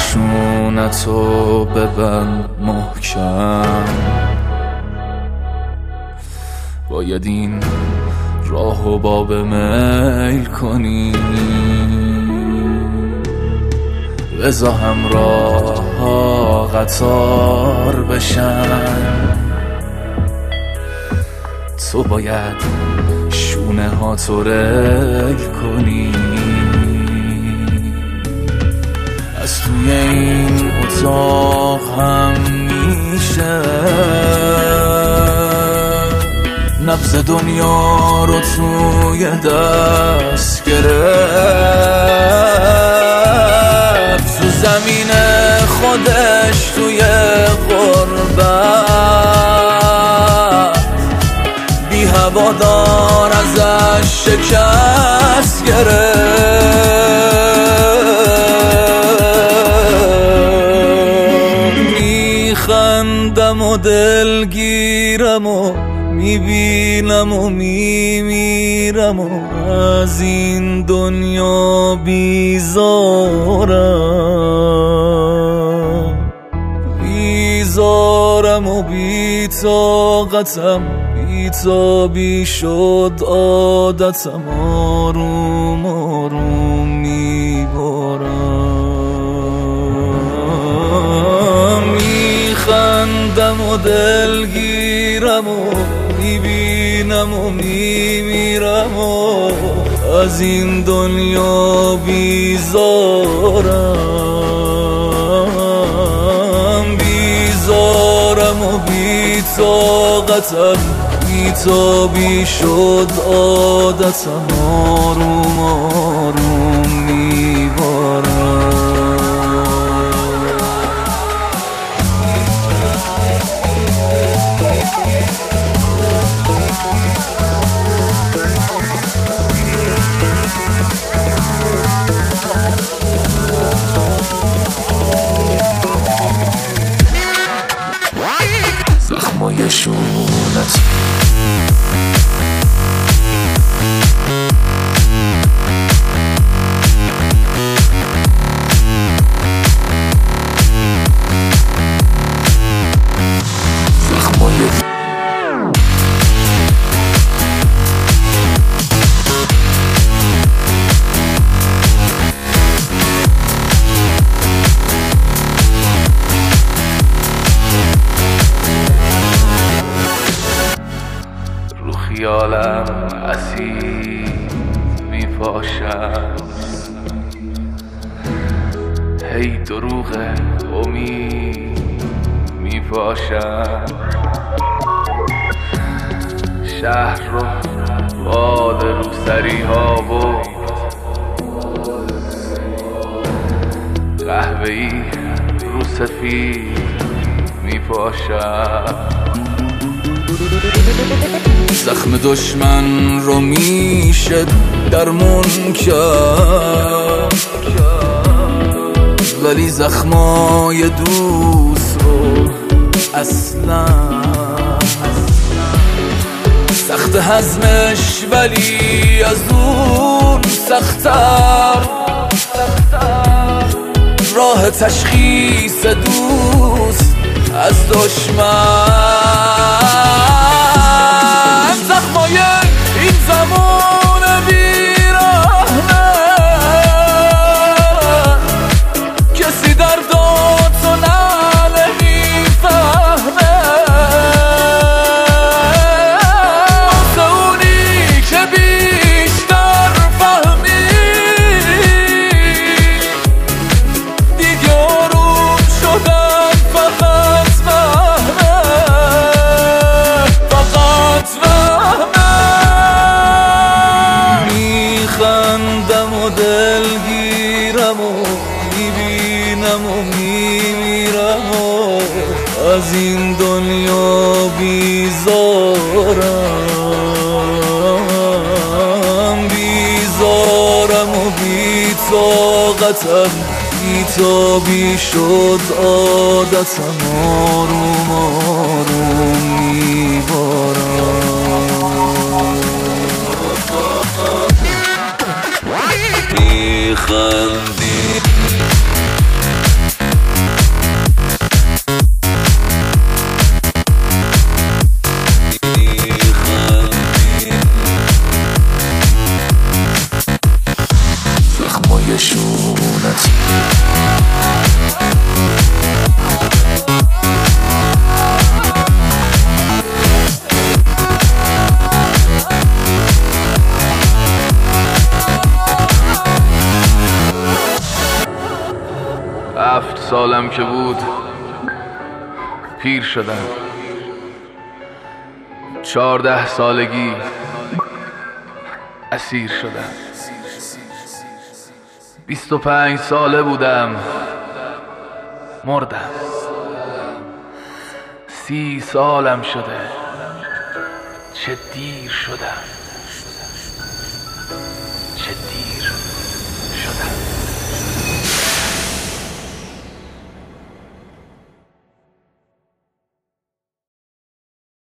خشونتو ببند محکم، باید این راهو باب میل کنی، بذار همراه ها قطار بشن، تو باید شونه ها تو ریل کنی. از توی این اتاق هم میشه نبض دنیا رو توی دست گرفت، تو زمین خودش توی غربت بی هوادار ازش شکست گرفت. میخندم و دلگیرم و میبینم و میمیرم و از این دنیا بیزارم و بی‌طاقتم، بی‌تابی شد عادتم، آروم آروم میبارم. میخندم و دلگیرم و میبینم و میمیرم و از این دنیا بیزارم و بی‌طاقتم، بی‌تابی شد عادتم، آروم آروم میبارم. زخمای شونت خیالم اسیر میپاشم، هی دروغ امید میپاشم، شهر رو باد روسری ها و قهوه‌ای رو سفید میپاشم. زخم دشمن رو میشه درمون کرد، ولی زخمای دوست رو اصلا سخت هضمش، ولی از اون سخت‌تر راه تشخیص دوست از دشمن. زخمای این زمان بیرحمه، کسی درداتو نمیفهمه، واسه اونی که بیشتر فهمید دیگه آروم شدن فقط میخندم و دلگیرم و میبینم و میمیرم و از این دنیا بیزارم و بی‌طاقتم، بی‌تابی شد عادتم، آروم آروم میبارم. میخندی سالم که بود پیر شدم. 14 سالگی اسیر شدم. 25 ساله بودم مردم. 30 سالم شده چه دیر شدم.